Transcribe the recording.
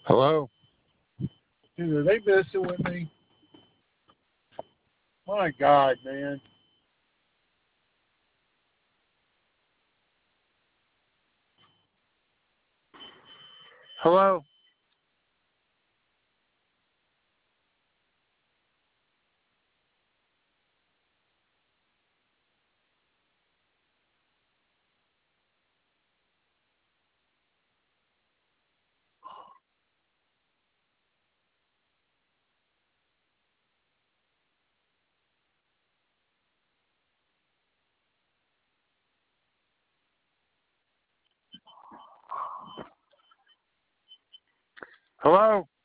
Hello? Dude, are they messing with me? My God, man. Hello? Hello?